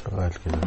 شغال كده.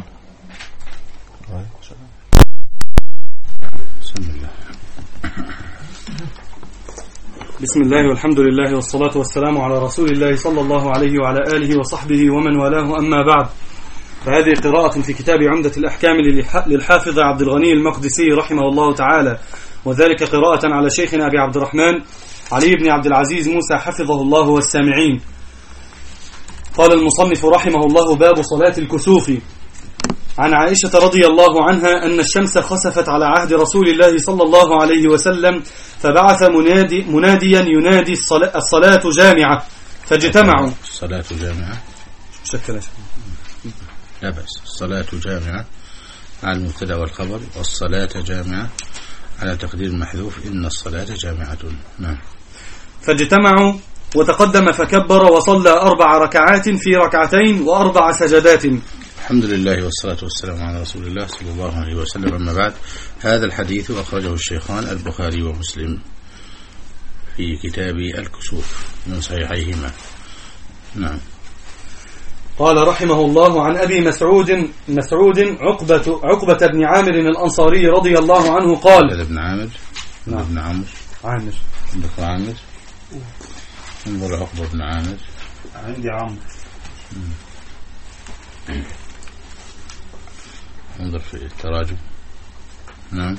بسم الله والحمد لله والصلاة والسلام على رسول الله صلى الله عليه وعلى آله وصحبه ومن والاه، أما بعد، فهذه قراءة في كتاب عمدة الأحكام للحافظ عبد الغني المقدسي رحمه الله تعالى، وذلك قراءة على شيخنا أبي عبد الرحمن علي بن عبد العزيز موسى حفظه الله والسامعين. قال المصنف رحمه الله: باب صلاة الكسوف. عن عائشة رضي الله عنها أن الشمس خسفت على عهد رسول الله صلى الله عليه وسلم، فبعث مناديا ينادي: الصلاة جامعة، فاجتمعوا. الصلاة جامعة شكرا. لا بأس. الصلاة جامعة على المبتدأ والخبر، والصلاة جامعة على تقدير محذوف إن الصلاة جامعة. نعم. فاجتمعوا وتقدم فكبر وصلى 4 ركعات في ركعتين و4 سجدات. الحمد لله والصلاة والسلام على رسول الله صلى الله عليه وسلم. أما بعد، هذا الحديث أخرجه الشيخان البخاري ومسلم في كتاب الكسوف من صحيحيهما. نعم. قال رحمه الله: عن أبي مسعود عقبة بن عامر الأنصاري رضي الله عنه قال: هذا ابن عامر. نعم. ابن عامر. عندك عامر. انظر عقبة بن عامر. عندي عمرو. انظر في التراجم. نعم.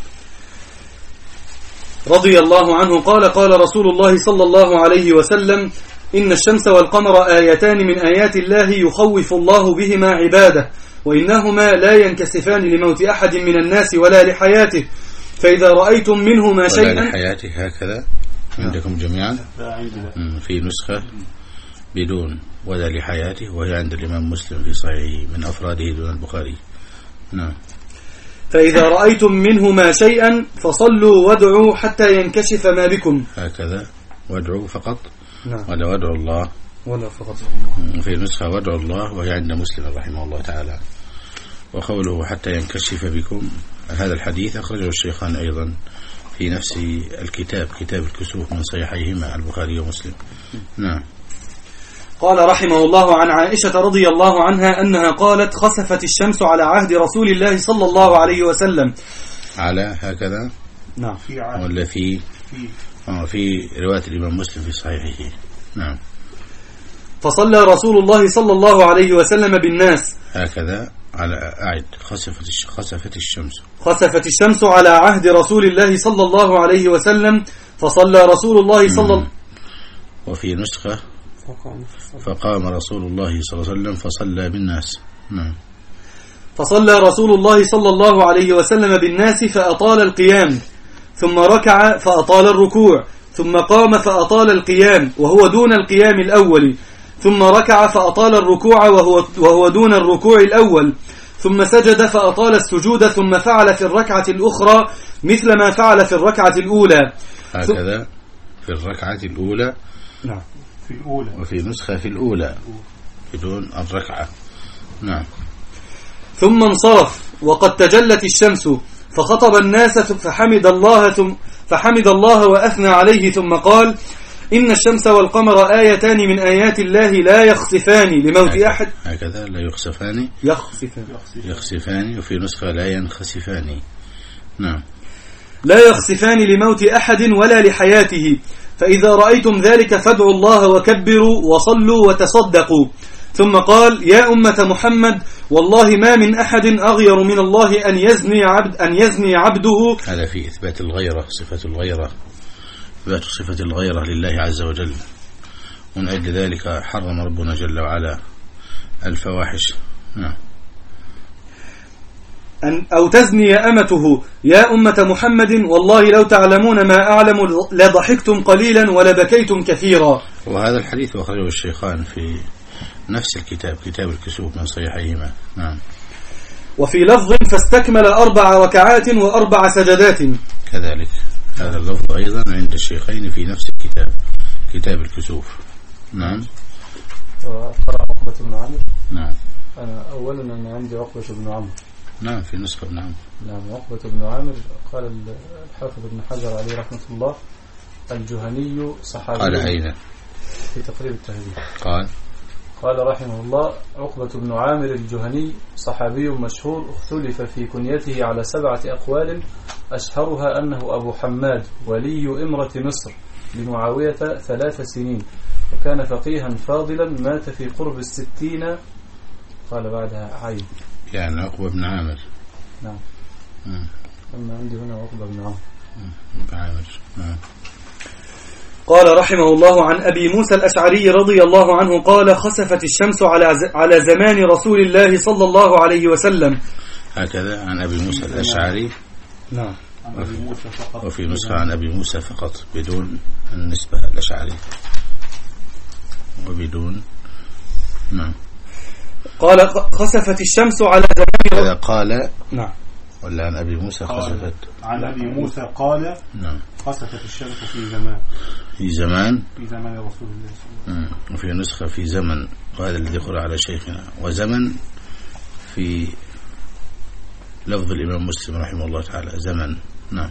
رضي الله عنه قال: قال رسول الله صلى الله عليه وسلم: إن الشمس والقمر آيتان من آيات الله يخوف الله بهما عباده، وإنهما لا ينكسفان لموت أحد من الناس ولا لحياته، فإذا رأيتم منهما شيئا. ولا لحياته هكذا عندكم جميعا؟ في نسخة بدون ولا لحياته، وهي عند الإمام مسلم في صحيحه من أفراده دون البخاري. نعم. فإذا رأيتم منهما شيئا فصلوا وادعوا حتى ينكشف ما بكم. هكذا وادعوا فقط. نعم. ولا وادعوا الله ولا فقط. في نسخة وادعوا الله، وهي عند مسلم رحمه الله تعالى. وقوله حتى ينكشف بكم، هذا الحديث أخرجه الشيخان أيضا في نفس الكتاب، كتاب الكسوف من صحيحيهما البخاري ومسلم. نعم. قال رحمه الله: عن عائشة رضي الله عنها أنها قالت: خسفت الشمس على عهد رسول الله صلى الله عليه وسلم. على هكذا. نعم. ولا في رواية الإمام مسلم في صحيحه. نعم. فصلى رسول الله صلى الله عليه وسلم بالناس. هكذا على أعد. خسفت الشمس على عهد رسول الله صلى الله عليه وسلم، فصلى رسول الله وفي نسخة فقام رسول الله صلى الله عليه وسلم فصلى بالناس. نعم. فصلى رسول الله صلى الله عليه وسلم بالناس فأطال القيام، ثم ركع فأطال الركوع، ثم قام فأطال القيام وهو دون القيام الأول، ثم ركع فأطال الركوع وهو دون الركوع الأول، ثم سجد فأطال السجود، ثم فعل في الركعة الأخرى مثل ما فعل في الركعة الأولى. هكذا في الركعة الأولى. نعم. في الأولى. وفي نسخة في الأولى بدون الركعة. نعم. ثم انصرف وقد تجلت الشمس، فخطب الناس فحمد الله وأثنى عليه، ثم قال: إن الشمس والقمر آيتان من آيات الله لا يخسفان لموت أحد. هكذا لا يخسفان. يخسفان. وفي نسخة لا ينخسفان. نعم. لا يخسفان لموت أحد ولا لحياته، فإذا رأيتم ذلك فادعوا الله وكبروا وصلوا وتصدقوا. ثم قال: يا أمة محمد، والله ما من أحد أغير من الله أن يزني عبده. هذا في إثبات الغيرة، صفة الغيرة، إثبات صفة الغيرة لله عز وجل، ومن أجل ذلك حرم ربنا جل وعلا الفواحش. نعم. أو تزني أمته. يا أمة محمد، والله لو تعلمون ما أعلم لضحكتم قليلا ولبكيتم كثيرا. وهذا الحديث أخرجه الشيخان في نفس الكتاب، كتاب الكسوف من صحيحيهما. نعم. وفي لفظ: فاستكمل 4 ركعات و4 سجدات. كذلك هذا اللفظ أيضا عند الشيخين في نفس الكتاب، كتاب الكسوف. نعم. عقبة بن عامر. نعم. أنا أولا أنا عندي عقبة بن عامر. نعم. في نسخة ابن عامر. نعم. عقبة بن عامر. قال الحافظ ابن حجر عليه رحمة الله: الجهني صحابي. قال أين؟ في تقريب التهذيب. قال قال رحمه الله: عقبة بن عامر الجهني صحابي مشهور، اختلف في كنيته على 7 أقوال، أشهرها أنه أبو حماد، ولي إمرة مصر لمعاوية 3 سنين، وكان فقيها فاضلا، مات في قرب 60. قال بعدها عين، يعني عقبة بن عامر. نعم. أما عندي هنا عقبة بن عامر. نعم. قال رحمه الله: عن أبي موسى الأشعري رضي الله عنه قال: خسفت الشمس على زمان رسول الله صلى الله عليه وسلم. هكذا عن أبي موسى الأشعري. نعم. وفي نسخة عن أبي موسى فقط بدون النسبة الأشعري وبدون. نعم. قال: خسفت الشمس على زمان. هذا قال. نعم. ولا عن أبي موسى خسفت؟ عن أبي موسى قال: نعم. خسفت الشمس في زمان رسول الله صلى الله عليه وسلم. وفي نسخة في زمن، وهذا الذي قرأ على شيخنا، وزمن في لفظ الإمام مسلم رحمه الله تعالى زمن. نعم.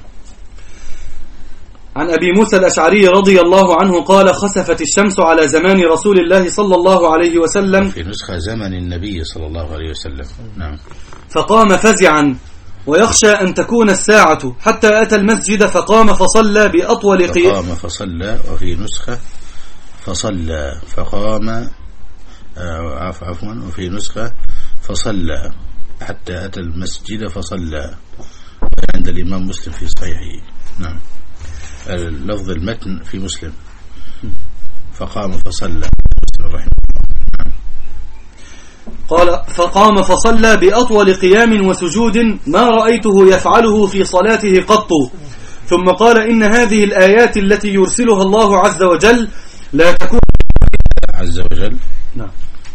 عن أبي موسى الأشعري رضي الله عنه قال: خسفت الشمس على زمان رسول الله صلى الله عليه وسلم. في نسخة زمن النبي صلى الله عليه وسلم. نعم. فقام فزعا ويخشى أن تكون الساعة، حتى أتى المسجد فقام فصلى بأطول قيام. فقام فصلى، وفي نسخة فصلى فقام، عفوا، وفي نسخة فصلى حتى أتى المسجد فصلى، عند الإمام مسلم في صحيحه. نعم. اللفظ المتن في مسلم فقام فصلى رحمه الله. قال: فقام فصلى بأطول قيام وسجود ما رأيته يفعله في صلاته قط. ثم قال: إن هذه الآيات التي يرسلها الله عز وجل لا تكون عز وجل. نعم.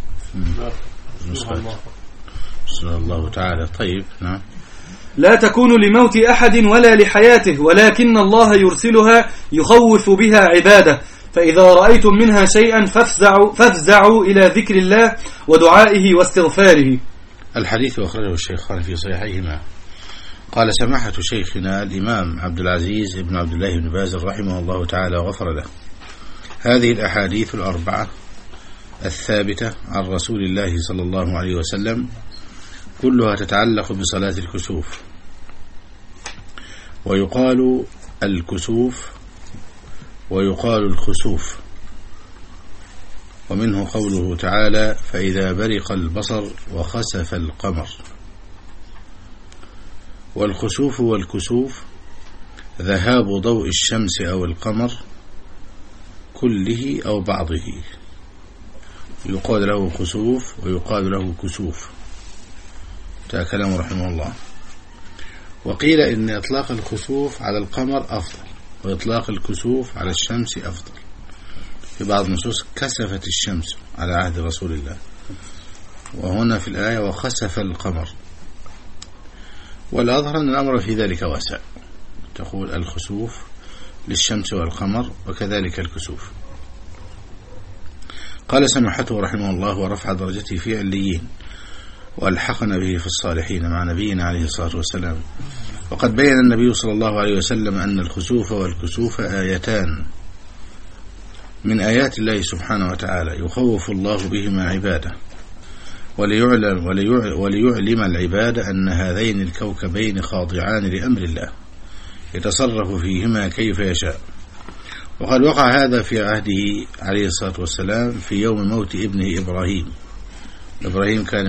رسول الله تعالى. طيب. نعم. لا تكون لموت أحد ولا لحياته، ولكن الله يرسلها يخوف بها عباده، فإذا رأيتم منها شيئا فافزعوا إلى ذكر الله ودعائه واستغفاره. الحديث أخرجه الشيخان في صحيحيهما. قال سماحة شيخنا الإمام عبد العزيز بن عبد الله بن باز رحمه الله تعالى وغفر له: هذه الأحاديث الأربعة الثابتة عن رسول الله صلى الله عليه وسلم كلها تتعلق بصلاة الكسوف، ويقال الكسوف ويقال الخسوف، ومنه قوله تعالى: فإذا برق البصر وخسف القمر. والخسوف والكسوف ذهاب ضوء الشمس أو القمر كله أو بعضه، يقال له خسوف ويقال له كسوف. كلام رحمه الله. وقيل إن إطلاق الخسوف على القمر أفضل، وإطلاق الكسوف على الشمس أفضل. في بعض النصوص كسفت الشمس على عهد رسول الله، وهنا في الآية وخسف القمر. والأظهر أن الأمر في ذلك واسع، تقول الخسوف للشمس والقمر وكذلك الكسوف. قال سماحته رحمه الله ورفع درجته في عليين، وألحقنا به في الصالحين مع نبينا عليه الصلاة والسلام. وقد بين النبي صلى الله عليه وسلم أن الخسوف والكسوف آيتان من آيات الله سبحانه وتعالى يخوف الله بهما عباده، وليعلم العباد أن هذين الكوكبين خاضعان لأمر الله يتصرف فيهما كيف يشاء. وقد وقع هذا في عهده عليه الصلاة والسلام في يوم موت ابنه إبراهيم. إبراهيم كان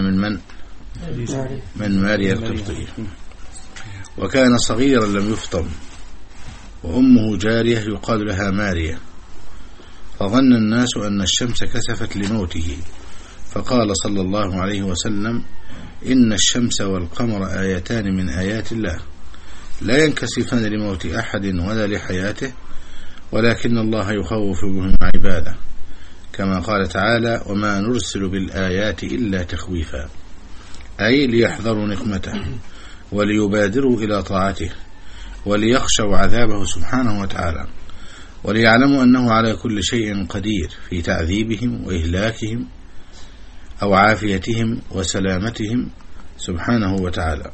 من ماريا القبطية، وكان صغيرا لم يفطم، وأمه جارية يقال لها ماريا، فظن الناس أن الشمس كسفت لموته، فقال صلى الله عليه وسلم: إن الشمس والقمر آيتان من آيات الله لا ينكسفان لموت أحد ولا لحياته، ولكن الله يخوف بهم عباده، كما قال تعالى: وما نرسل بالآيات إلا تخويفا، أي ليحذروا نقمته وليبادروا إلى طاعته وليخشوا عذابه سبحانه وتعالى، وليعلموا أنه على كل شيء قدير في تعذيبهم وإهلاكهم أو عافيتهم وسلامتهم سبحانه وتعالى.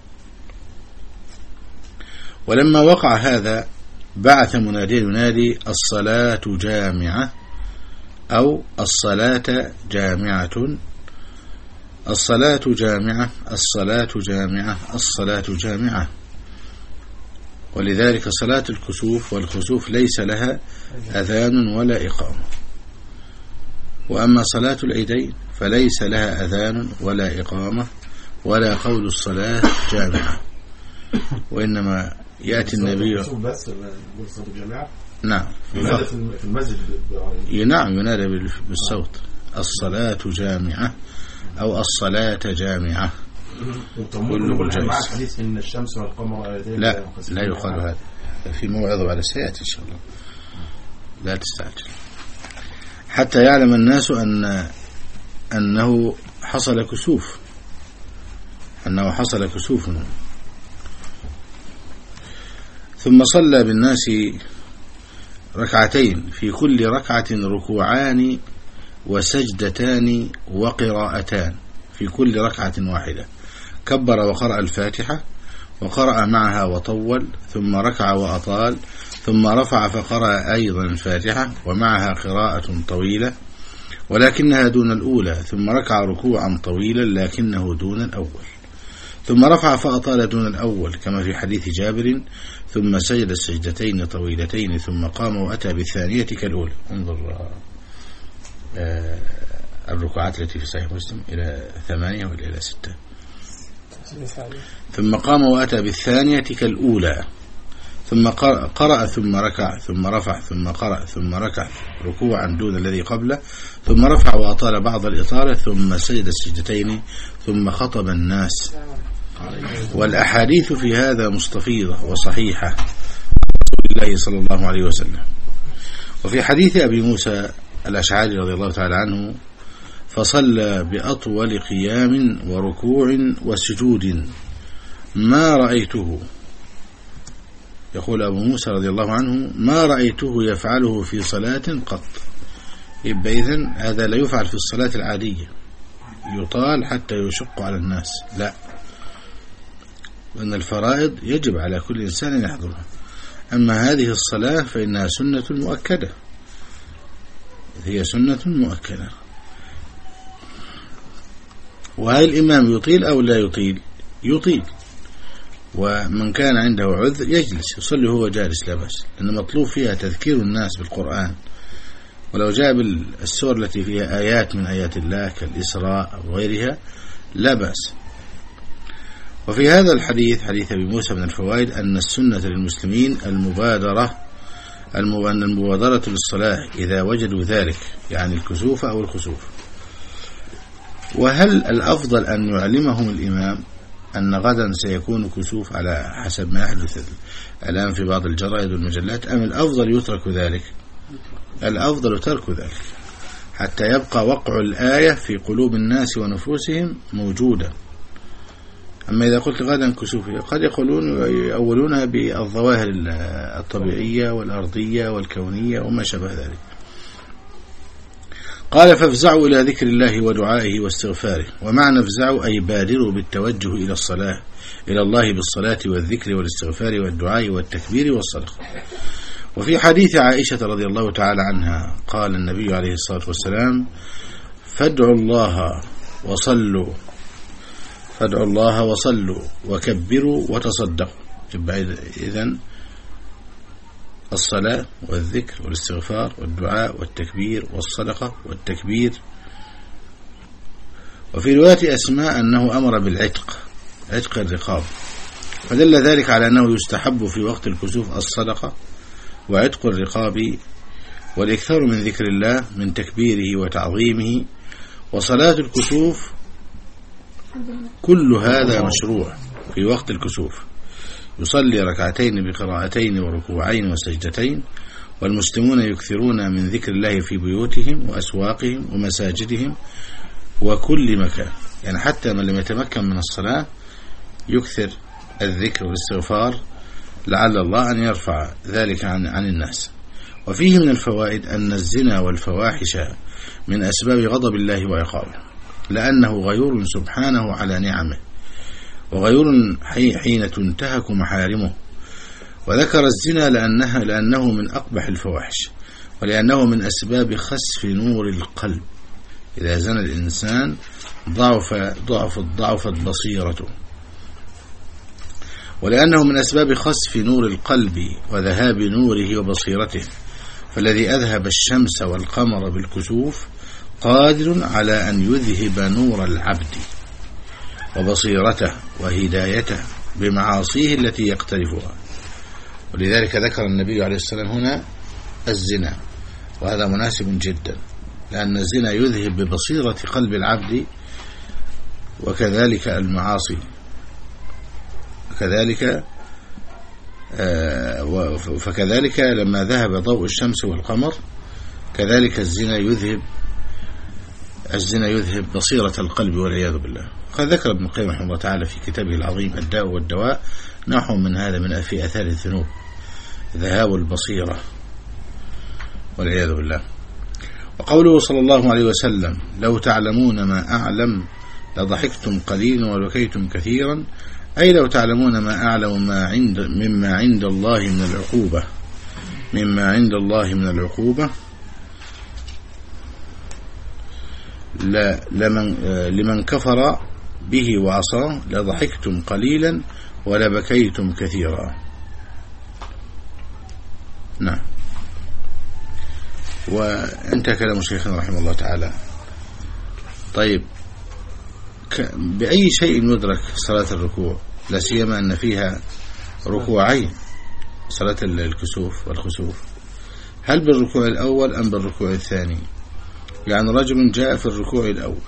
ولما وقع هذا بعث منادي ينادي: الصلاة جامعة، أو الصلاة جامعة، الصلاة جامعة، الصلاة جامعة، الصلاة جامعة. ولذلك صلاة الكسوف والخسوف ليس لها أذان ولا إقامة. وأما صلاة العيدين فليس لها أذان ولا إقامة ولا قول الصلاة جامعة، وإنما يأتي النبي بس صلاة الجامعة. نعم في المسجد نعم ينادى بالصوت الصلاة جامعة أو الصلاة جامعة. كل حديث إن الشمس والقمر لا يقال هذا، في موعظة بعد سيأتي إن شاء الله، لا تستعجل حتى يعلم الناس أنه حصل كسوف، أنه حصل كسوف. ثم صلى بالناس ركعتين، في كل ركعة ركوعان وسجدتان وقراءتان، في كل ركعة واحدة. كبر وقرأ الفاتحة وقرأ معها وطول، ثم ركع وأطال، ثم رفع فقرأ أيضا الفاتحة ومعها قراءة طويلة ولكنها دون الأولى، ثم ركع ركوعا طويلا لكنه دون الأول، ثم رفع فأطال دون الأول كما في حديث جابر، ثم سجد السجدتين طويلتين، ثم قام وأتى بالثانية كالأولى. انظر الركوعات التي في صحيح مسلم إلى 8 وإلى 6. ثم قام وأتى بالثانية كالأولى، ثم قرأ ثم ركع ثم رفع ثم قرأ ثم ركع ركوعا دون الذي قبله، ثم رفع وأطال بعض الإطالة، ثم سجد السجدتين، ثم خطب الناس. والأحاديث في هذا مستفيضة وصحيحة رسول الله صلى الله عليه وسلم. وفي حديث أبي موسى الأشعري رضي الله تعالى عنه: فصلى بأطول قيام وركوع وسجود ما رأيته، يقول أبو موسى رضي الله عنه: ما رأيته يفعله في صلاة قط. يبقى إذن هذا لا يفعل في الصلاة العادية، يطال حتى يشق على الناس، لا، وأن الفرائض يجب على كل إنسان أن يحضرها. أما هذه الصلاة فإنها سنة مؤكدة، هي سنة مؤكدة. وهل الإمام يطيل أو لا يطيل؟ يطيل، ومن كان عنده عذر يجلس يصلي هو جالس لا بأس، لأن مطلوب فيها تذكير الناس بالقرآن. ولو جاء بالسور التي فيها آيات من آيات الله كالإسراء أو غيرها لا بأس. وفي هذا الحديث حديث أبي موسى من الفوائد أن السنة للمسلمين المبادرة للصلاة إذا وجدوا ذلك، يعني الكسوف أو الخسوف. وهل الأفضل أن يعلمهم الإمام أن غدا سيكون كسوف على حسب ما يحدث الآن في بعض الجرائد والمجلات، أم الأفضل يترك ذلك؟ الأفضل ترك ذلك حتى يبقى وقع الآية في قلوب الناس ونفوسهم موجودا. أما إذا قلت غدا كسوف قد يأولونها بالظواهر الطبيعية والأرضية والكونية وما شابه ذلك. قال: فافزعوا إلى ذكر الله ودعائه واستغفاره. ومعنى افزعوا أي بادروا بالتوجه إلى الصلاة، إلى الله بالصلاة والذكر والاستغفار والدعاء والتكبير والصدقة. وفي حديث عائشة رضي الله تعالى عنها قال النبي عليه الصلاة والسلام: فادعوا الله وصلوا وكبروا وتصدقوا. إذن الصلاة والذكر والاستغفار والدعاء والتكبير والصدقة والتكبير. وفي رواية أسماء أنه أمر بالعتق، عتق الرقاب، فدل ذلك على أنه يستحب في وقت الكسوف الصدقة وعتق الرقاب والإكثار من ذكر الله من تكبيره وتعظيمه. وصلاة الكسوف كل هذا مشروع في وقت الكسوف، يصلي ركعتين بقراءتين وركوعين وسجدتين. والمسلمون يكثرون من ذكر الله في بيوتهم وأسواقهم ومساجدهم وكل مكان، يعني حتى من لم يتمكن من الصلاة يكثر الذكر والاستغفار لعل الله أن يرفع ذلك عن الناس. وفيه من الفوائد أن الزنا والفواحش من أسباب غضب الله وعقابه، لأنه غيور سبحانه على نعمه، وغيور حين تنتهك محارمه. وذكر الزنا لأنه من أقبح الفواحش، ولأنه من أسباب خسف نور القلب، إذا زنى الإنسان ضعفت بصيرته. ولأنه من أسباب خسف نور القلب وذهاب نوره وبصيرته، فالذي أذهب الشمس والقمر بالكسوف قادر على أن يذهب نور العبد وبصيرته وهدايته بمعاصيه التي يقترفها. ولذلك ذكر النبي عليه السلام هنا الزنا، وهذا مناسب جدا، لأن الزنا يذهب ببصيرة قلب العبد، وكذلك المعاصي، فكذلك لما ذهب ضوء الشمس والقمر كذلك الزنا يذهب بصيرة القلب والعياذ بالله. قد ذكر ابن القيم رحمه الله تعالى في كتابه العظيم الداء والدواء نحو من هذا من في أثار الذنوب، ذهاب البصيرة والعياذ بالله. وقوله صلى الله عليه وسلم: لو تعلمون ما أعلم لضحكتم قليلا ولبكيتم كثيرا، أي لو تعلمون ما أعلم مما عند الله من العقوبة لمن كفر به وعصاه لضحكتم قليلا ولبكيتم كثيرا. نعم. وانتهى كلام شيخنا رحمه الله تعالى. طيب، بأي شيء يدرك صلاة الركوع، لا سيما أن فيها ركوعين، صلاة الكسوف والخسوف؟ هل بالركوع الأول أم بالركوع الثاني؟ يعني رجل جاء في الركوع الأول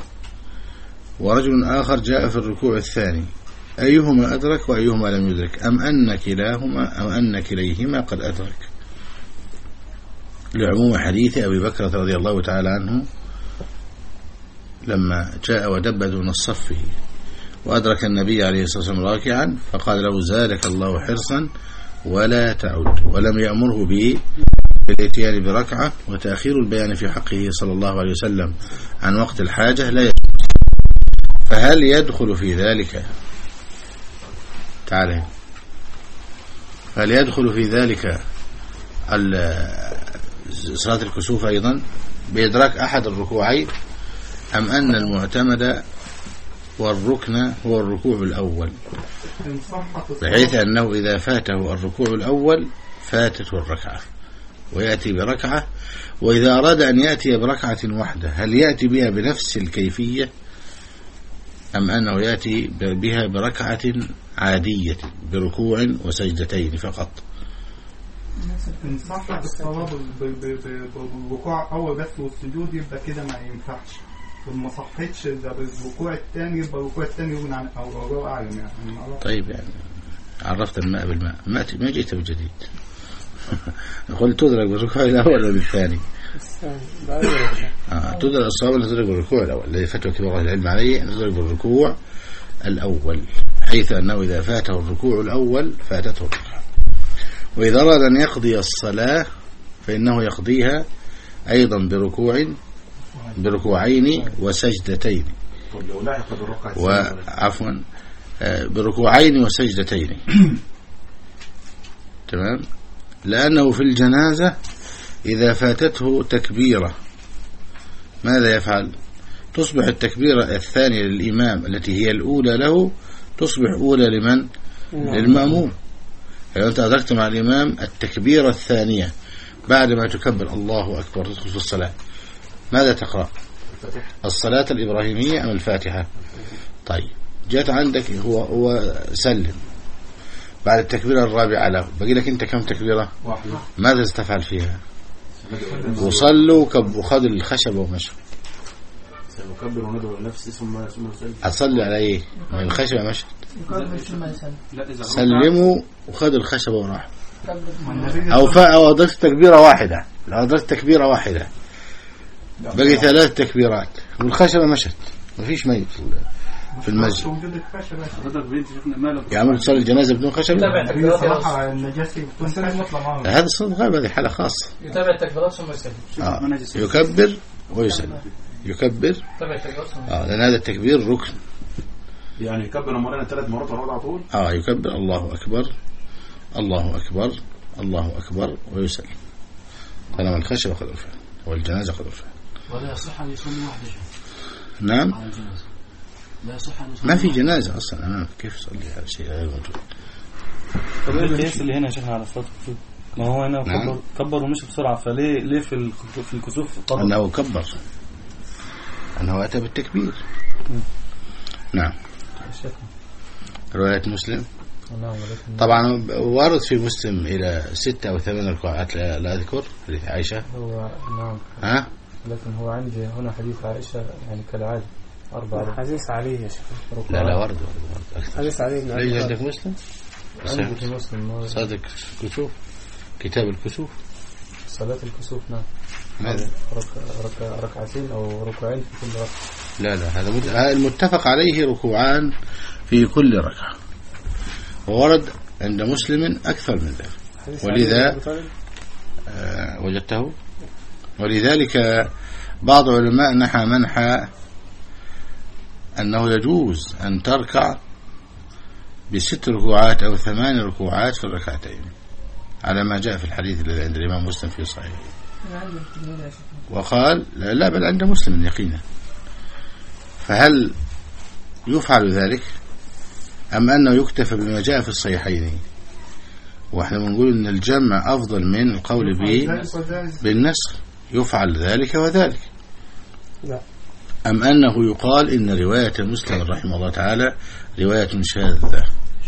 ورجل آخر جاء في الركوع الثاني، أيهما أدرك وأيهما لم يدرك، أم أن كليهما قد أدرك؟ لعموم حديث أبي بكر رضي الله تعالى عنه لما جاء ودب دون صفه وأدرك النبي عليه الصلاة والسلام راكعا فقال له: زادك الله حرصا ولا تعود، ولم يأمره بالاتيان بركعة. وتأخير البيان في حقه صلى الله عليه وسلم عن وقت الحاجة لا يجوز. فهل يدخل في ذلك صلاة الكسوف أيضا بإدراك أحد الركوعين، أم أن المعتمد والركن هو الركوع الأول، بحيث أنه إذا فاته الركوع الأول فاتته الركعة ويأتي بركعة، وإذا أراد أن يأتي بركعة واحدة هل يأتي بها بنفس الكيفية أم أنه يأتي بها بركعة عادية بركوع وسجدتين فقط؟ إن صح بالصلاة بالركوع أول بس والسجود يبقى كده ما ينفعش، وما صحتش ده بالركوع الثاني يبقى الركوع الثاني يكون عن أو أعلم يعني. طيب، يعني عرفت الماء بالماء، ما جئت بجديد. قلت تدرك بالركوع الأول ولا بالثاني؟ تدرك الصواب أن تدرك بالركوع الأول، الذي فتوى كبار العلم عليه أن تدرك بالركوع الأول، حيث أنه إذا فاته الركوع الأول فاتته الركعة، وإذا أراد أن يقضي الصلاة فإنه يقضيها أيضا بركوعين وسجدتين، بركوعين وسجدتين. تمام. لأنه في الجنازة إذا فاتته تكبيرة ماذا يفعل؟ تصبح التكبيرة الثانية للإمام التي هي الأولى له تصبح أولى لمن؟ للمأموم. لو أنت أدركت مع الإمام التكبيرة الثانية بعد ما تكبر الله أكبر تدخل في الصلاة، ماذا تقرأ؟ الصلاة الإبراهيمية أم الفاتحة؟ طيب، جاءت عندك هو سلم بعد التكبيرة الرابعة له، بقي لك أنت كم تكبيرة؟ ماذا تفعل فيها؟ وصلوا وخذوا الخشب ومشوا. سنكبر وندعو لنفسي ثم نسلم. هتصلي على ايه؟ ما الخشبة مشت. سلموا وخذوا الخشبة وراحوا. أو أدركت تكبيرة واحدة، لو أدركت تكبيرة واحدة بقي 3 تكبيرات والخشبة مشت، ما فيش ميت في المسجد. يا عم تصلي الجنازة بدون خشبة؟ هذا الصوت غالب، هذه حالة خاصة. يتابع التكبيرات ثم يسلم. يكبر ويسلم، يكبر. لأن هذا التكبير ركن. يعني يكبر مرة 3 مرات على طول. يكبر الله أكبر الله أكبر الله أكبر ويسلم. طالما الخشبة قد رفعت والجنازة قد رفعت. ولا يصح أن يصلي وحده. نعم. لا يصح أن يصلي. ما في جنازة أصلا أمامك، كيف يصلي؟ هذا شيء غير موجود. طب ايه القياس اللي هنا يا شيخنا على صلاة الكسوف؟ ما هو هنا نعم. كبر ومشي بسرعة، فليه في الكسوف قبر؟ أنه كبر، أنه أتى بالتكبير. نعم. رواية مسلم طبعا وارد في مسلم إلى 6 أو 8 ركوعات لا أذكر، حديث عائشة. هو نعم. ها؟ لكن هو عندي هنا حديث عائشة يعني كالعادة 4. حديث علي يا شيخ. لا وارد حديث علي. ليش عندك مسلم؟ عندي في مسلم صادق كسوف، كتاب الكسوف، صلاة الكسوف. نعم. ماذا؟ ركعتين أو ركوعين في كل ركعة. لا هذا المتفق عليه ركوعان في كل ركعة، وورد عند مسلم أكثر من ذلك، ولذا وجدته. ولذلك بعض علماء نحى منحى أنه يجوز أن تركع ب6 ركوعات أو 8 ركوعات في الركعتين، على ما جاء في الحديث الذي عند الإمام مسلم في صحيحه. وقال لا بل عند مسلم يقينا. فهل يفعل ذلك أم أنه يكتفى بما جاء في الصحيحين؟ وإحنا بنقول أن الجمع أفضل من القول بالنسخ. يفعل ذلك وذلك، أم أنه يقال إن رواية مسلم رحمه الله تعالى رواية شاذة؟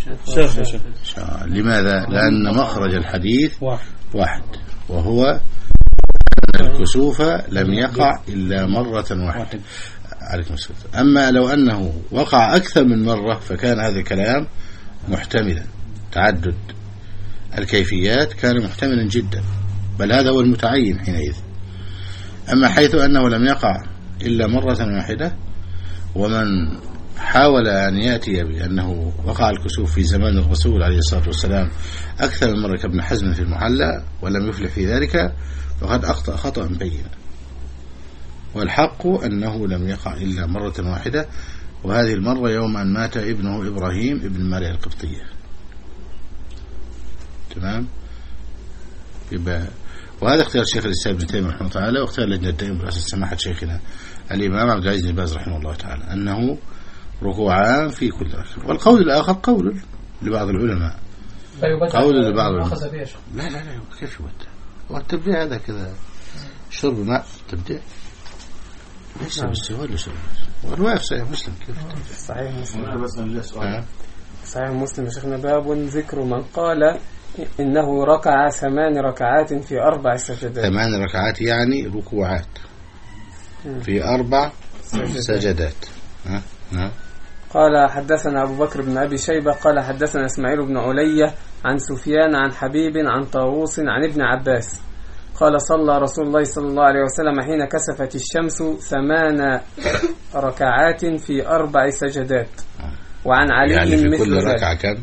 لماذا؟ لأن مخرج الحديث واحد، وهو أن الكسوف لم يقع إلا مرة واحدة. عليكم السلام. أما لو أنه وقع أكثر من مرة فكان هذا الكلام محتملا، تعدد الكيفيات كان محتملا جدا، بل هذا هو المتعين حينئذ. أما حيث أنه لم يقع إلا مرة واحدة، ومن حاول أن يأتي بأنه وقع الكسوف في زمان الرسول عليه الصلاة والسلام أكثر من مرة كابن حزم في المحلى ولم يفلح في ذلك فقد أخطأ خطأ بينا. والحق أنه لم يقع إلا مرة واحدة، وهذه المرة يوم أن مات ابنه إبراهيم ابن ماريا القبطية. تمام. وهذا اختيار الشيخ الإسلام ابن تيمية رحمه الله تعالى، واختيار لجنة الدائمة برئاسة سماحة شيخنا الإمام عبد العزيز بن باز رحمه الله تعالى، أنه ركوعان في كل ركعة. والقول الآخر قول لبعض العلماء، قول لبعض العلماء. لا كيف يبدأ؟ والتبديع هذا كذا شرب ماء تبديع ليس بالسواد ولا شرب. والرواية في صحيح مسلم كيف؟ صحيح مسلم. صحيح مسلم شيخنا باب ذكر من قال إنه ركع 8 ركعات في 4 سجدات. 8 ركعات يعني ركوعات في 4 سجدات. نعم. قال حدثنا أبو بكر بن أبي شيبة قال حدثنا إسماعيل بن علية عن سفيان عن حبيب عن طاووس عن ابن عباس قال صلى رسول الله صلى الله عليه وسلم حين كسفت الشمس 8 ركعات في 4 سجدات. وعن علي يعني في مثل كل ذلك. ركعة كم؟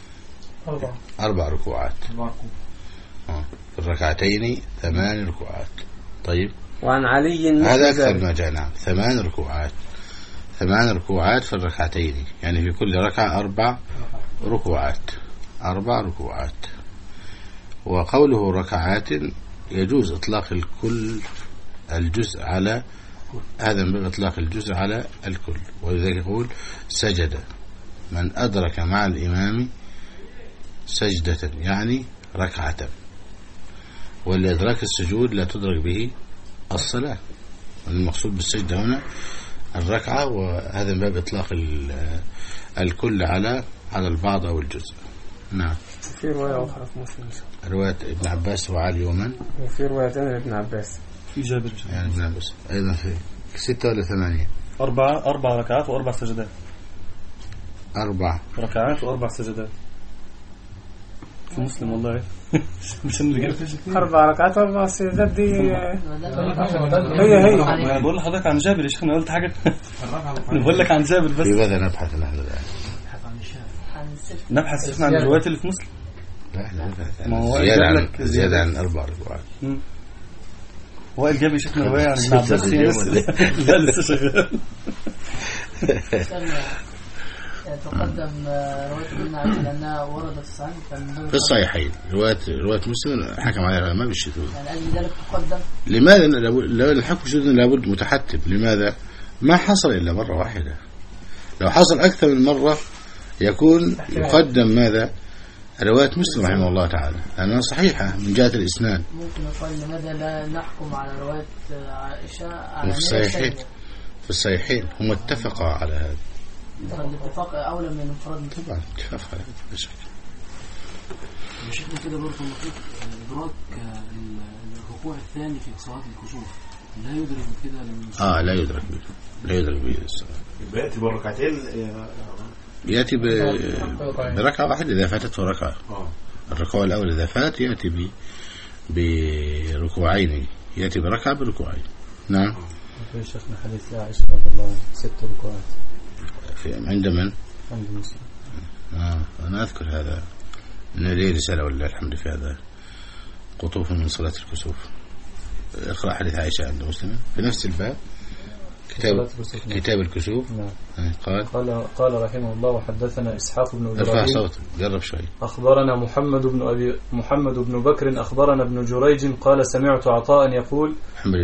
4 ركوعات. في الركعتين 8 ركوعات. طيب. وعن علي مثل هذا أكثر ذلك. ما جاءنا 8 ركوعات. 8 ركوعات في الركعتين، يعني في كل ركعة 4 ركوعات. 4 ركوعات. وقوله ركعات يجوز إطلاق الكل الجزء على هذا، من إطلاق الجزء على الكل. ولذلك يقول سجد من أدرك مع الإمام سجدة يعني ركعة، والإدراك السجود لا تدرك به الصلاة. المقصود بالسجدة هنا الركعة، وهذا من باب إطلاق الكل على البعض أو الجزء. نعم. في رواية أخرى في مسلم، رواية ابن عباس وعلي ومن؟ وفي روايتين لابن عباس. في جابر يعني ابن عباس أيضا في 6 ولا 8؟ 4 ركعات و4 سجدات. 4 ركعات و4 سجدات في مسلم والله. مش اللي 4 ركعات و4 سجدات دي هي. أنا بقول لحضرتك عن جابر يا شيخ، أنا قلت حاجة. أنا بقول لك عن جابر بس. في ماذا نبحث نحن الآن؟ نبحث شيخنا عن الروايات اللي في مسلم. لا نبحث زيادة عن 4 ركوعات. هو الجاب يا شيخنا رواية عن ابن عباس. لا لسه شغال. تقدم رواية ابن عائشة لأنها وردت الصحيح في الصحيحين. رواية مسلم حكم عليها العلماء بالشذوذ. يعني أجل ذلك تقدم. لماذا؟ لو الحكم بالشذوذ لابد متحتم. لماذا؟ ما حصل إلا مرة واحدة. لو حصل أكثر من مرة يكون يقدم ماذا؟ رواية مسلم رحمه الله تعالى لأنها صحيحة من جهة الإسناد. ممكن يقال لماذا لا نحكم على رواية عائشة على في الصحيحين؟ في الصحيحين هم اتفقوا على هذا. الاتفاق أولى من الانفراد. طبعا اتفاق على هذا بشكل. مش احنا كده برضه نقول إدراك الركوع الثاني في صلاة الكسوف لا يدرك كده لا يدرك به. لا يدرك به الصلاة. يأتي بركعتين. يأتي بركعة واحدة إذا فاتته ركعة. الركوع الأول إذا فات يأتي بركوعين. يأتي بركعة بركوعين. نعم. في شيخنا حديث عائشة رضي الله عنها 6 ركوعات. عند من؟ عند مسلم. أنا أذكر هذا. إن لي رسالة ولله الحمد في هذا. قطوف من صلاة الكسوف. اقرأ حديث عائشة عند مسلم في نفس الباب. كتاب الكسوف. نعم. قال رحمه الله وحدثنا إسحاق بن إبراهيم. ارفع صوتك جرب شوي. أخبرنا محمد بن بكر أخبرنا ابن جريج قال سمعت عطاء يقول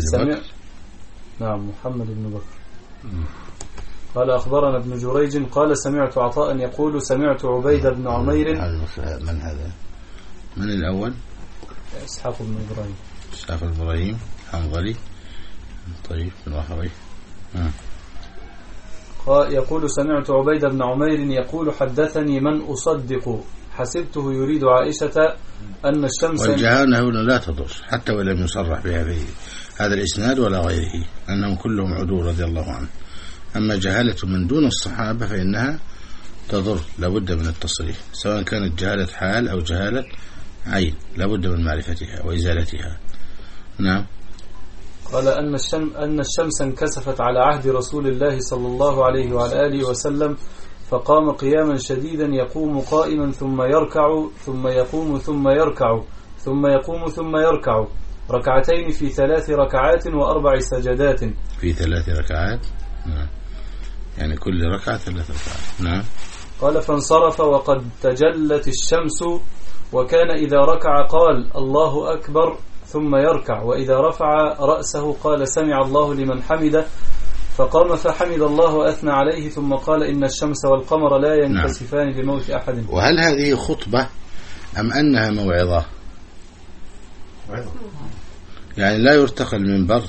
محمد بن بكر قال أخبرنا ابن جريج قال سمعت عطاء يقول سمعت عبيد بن عمير. من هذا؟ من الأول؟ إسحاق بن إبراهيم. إسحاق بن إبراهيم حنظلي. طيب بن وحري. يقول سمعت عبيد بن عمير يقول حدثني من أصدق حسبته يريد عائشة أن الشمس. والجهالة هنا لا تضر حتى ولم يصرح بها في هذا الإسناد ولا غيره أنهم كلهم عدول رضي الله عنه. أما جهالة من دون الصحابة فإنها تضر لابد من التصريح سواء كانت جهالة حال أو جهالة عين لابد من معرفتها وإزالتها. نعم. قال أن الشمس انكسفت على عهد رسول الله صلى الله عليه وعلى آله وسلم فقام قياما شديدا يقوم قائما ثم يركع ثم يقوم ثم يركع ثم يقوم ثم يركع ركعتين في 3 ركعات و4 سجدات. في 3 ركعات. نعم. يعني كل ركعة 3 ركعات. نعم. قال فانصرف وقد تجلت الشمس وكان إذا ركع قال الله أكبر ثم يركع وإذا رفع رأسه قال سمع الله لمن حمده فقام فحمد الله وأثنى عليه ثم قال إن الشمس والقمر لا ينكسفان لموت أحد. وهل هذه خطبة أم أنها موعظة؟ يعني لا يرتقى المنبر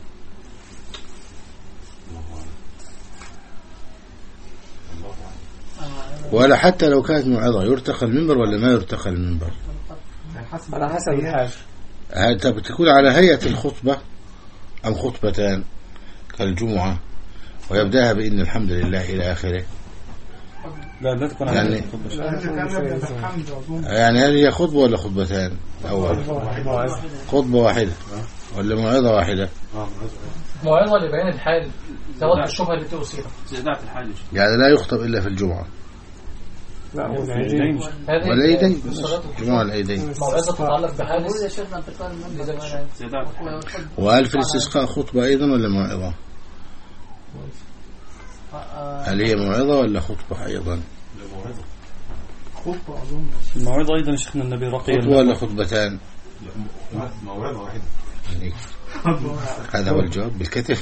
ولا حتى لو كانت موعظة يرتقى المنبر ولا ما يرتقى المنبر على حسب الحاجة. هل تكون على هيئة الخطبة أم خطبتان كالجمعة ويبدأها بإن الحمد لله إلى آخره؟ لا تكون يعني هل هي خطبة ولا خطبتان؟ أول خطبة واحدة ولا موعظة واحدة؟ موعظة لبيان الحال توضح الشبهة التي أصيبت يعني لا يخطب إلا في الجمعة والعيدين. جمعة العيدين. موعظة تتعلق بحادث. وهل في الاستسقاء خطبة أيضا ولا موعظة؟ هل هي موعظة ولا خطبة أيضا؟ خطبة أظن. الموعظة أيضا شيخنا النبي رقي. خطبة ولا خطبتان؟ موعظة واحدة. هذا هو الجواب بالكتف.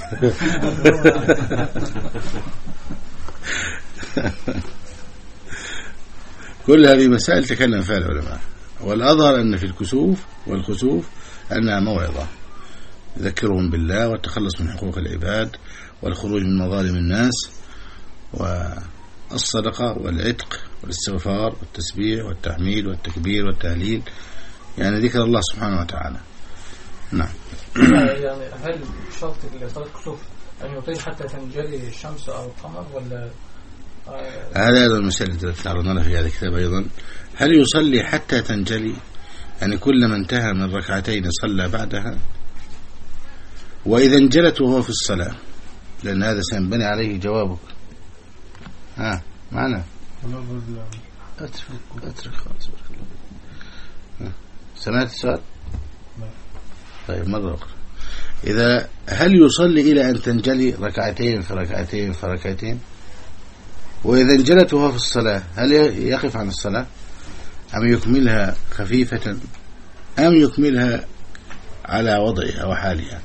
كل هذه مسائل تكلم فيها العلماء والأظهر أن في الكسوف والخسوف أنها موعظة يذكرهم بالله والتخلص من حقوق العباد والخروج من مظالم الناس والصدقة والعتق والاستغفار والتسبيح والتحميد والتكبير والتهليل يعني ذكر الله سبحانه وتعالى. نعم. يعني هل شرط لصلاة الكسوف أن يطيل حتى تنجلي الشمس أو القمر ولا هذا أيضا المسألة التي تعرضنا في هذا الكتاب أيضا. هل يصلي حتى تنجلي يعني كلما انتهى من ركعتين صلى بعدها وإذا انجلت وهو في الصلاة لأن هذا سينبني عليه جوابك. معنا أترك خلاص. سمعت السؤال؟ طيب مرة أخرى. إذا هل يصلي إلى أن تنجلي ركعتين فركعتين فركعتين وإذا انجلت وهو في الصلاة هل يقف عن الصلاة أم يكملها خفيفة أم يكملها على وضعها وحالها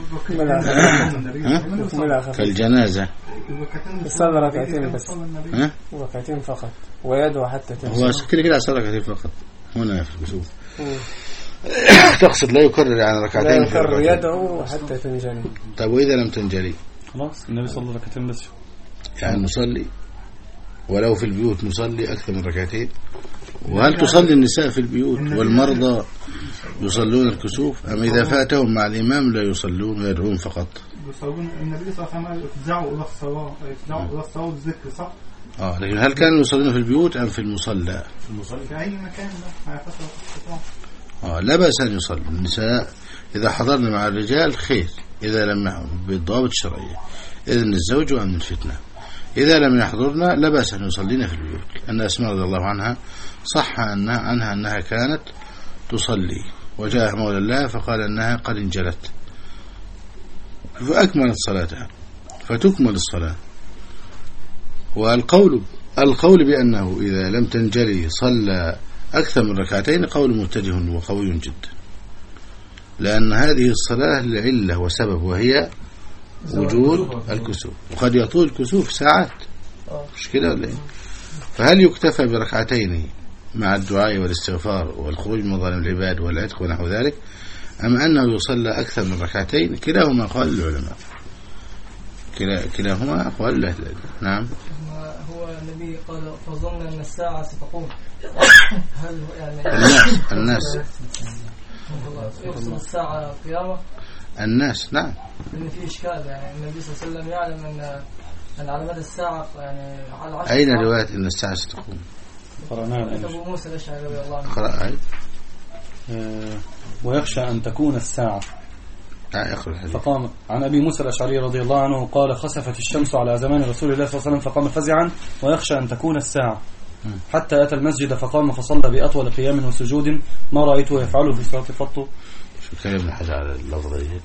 كالجنازة يصلي ركعتين بس ركعتين فقط ويدعو حتى تنزل. هو كده صلى ركعتين فقط هنا في الكسوف. تقصد لا يكرر يعني ركعتين، لا يكرر يدعو حتى تنجلي. طيب وإذا لم تنجلي خلاص النبي صلى ركعتين بس، يعني نصلي ولو في البيوت نصلي أكثر من ركعتين. وهل تصلي النساء في البيوت والمرضى يصلون الكسوف أم إذا فاتهم مع الإمام لا يصلون ويدعون فقط؟ يصلون. النبي صلى الله عليه وسلم يفزعوا إلى الصلاة، يفزعوا إلى الصلاة والذكر، صح؟ لكن هل كانوا يصلون في البيوت أم في المصلى؟ في أي مكان على حسب الاستطاعة. لا بأس أن يصلي النساء إذا حضرنا مع الرجال خير، إذا لم يحضرنا بالضوابط الشرعية إذن الزوج وأمن الفتنة. إذا لم يحضرنا لا بأس أن يصلينا في البيوت، لأن أسماء رضي الله عنها صح عنها أنها كانت تصلي وجاء مولى الله فقال أنها قد انجلت فأكملت صلاتها فتكمل الصلاة. والقول بأنه إذا لم تنجلي صلى أكثر من ركعتين قول متجه وقوي جدا، لأن هذه الصلاة لعلة وسبب وهي وجود الكسوف، وقد يطول الكسوف ساعات مش كده ولا إيه؟ فهل يكتفى بركعتين مع الدعاء والاستغفار والخروج من ظالم العباد والعتق ونحو ذلك، أم أنه يصلى أكثر من ركعتين؟ كلاهما أقوال العلماء، كلاهما أقوال أهل العلم. نعم. هو النبي قال فظن أن الساعة ستقوم. هل يعني الناس يقصد الساعة قيامة؟ الناس نعم. إن في إشكال، يعني النبي صلى الله عليه وسلم يعلم أن علامات الساعة يعني على 10. أين رواية أن الساعة ستقوم؟ قرأناها أبو موسى الأشعري رضي الله عنه. قرأ ويخشى أن تكون الساعة. فقام عن أبي موسى الأشعري رضي الله عنه قال خسفت الشمس على زمان رسول الله صلى الله عليه وسلم فقام فزعا ويخشى أن تكون الساعة، حتى أتى المسجد فقام فصلى بأطول قيام وسجود ما رأيته يفعله في صلاة قط. شو كلام ابن حجر على اللفظ ديت؟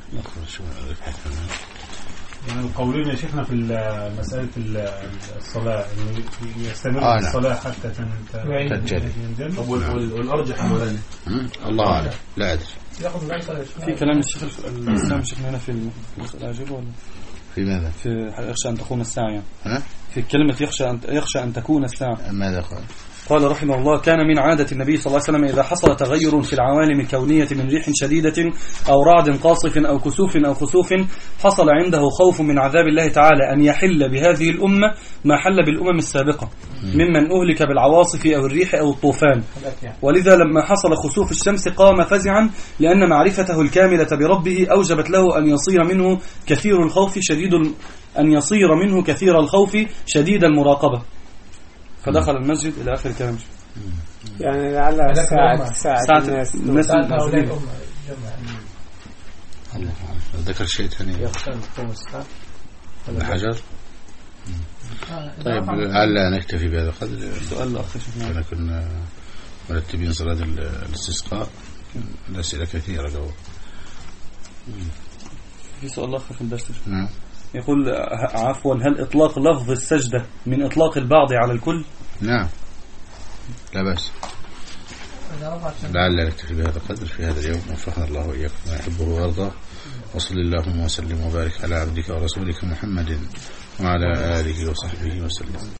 يعني القولين يا شيخنا في مسألة الصلاة إنه يستمر الصلاة حتى تنجلي. والأرجح مولانا الله أعلم لا أدري. في كلام الشيخ الإسلام شيخنا هنا في المسألة عجيبة ولا في ماذا؟ في يخشى أن تقوم الساعة يعني. في كلمة يخشى أن تكون الساعة ماذا قال؟ قال رحمه الله كان من عادة النبي صلى الله عليه وسلم إذا حصل تغير في العوالم الكونية من ريح شديدة أو رعد قاصف أو كسوف أو خسوف حصل عنده خوف من عذاب الله تعالى أن يحل بهذه الأمة ما حل بالأمم السابقة ممن أهلك بالعواصف أو الريح أو الطوفان. ولذا لما حصل خسوف الشمس قام فزعا لأن معرفته الكاملة بربه أوجبت له أن يصير منه كثير الخوف شديد المراقبة. فدخل المسجد إلى آخر كلام. يعني لعل ساعة الناس ذكر شيء ثاني الحجر. طيب لعل نكتفي بهذا القدر. سؤال أخي شفنا كنا مرتبين صلاة الاستسقاء، الأسئلة كثيرة جو. في سؤال آخر في الدرس. نعم. يقول عفوا هل إطلاق لفظ السجدة من إطلاق البعض على الكل؟ نعم لا بأس. لعل نكتفي بهذا القدر في هذا اليوم، وفقنا الله وإياكم ما يحبه ويرضى، وصل اللهم وسلم وبارك على عبدك ورسولك محمد وعلى آله وصحبه وسلم.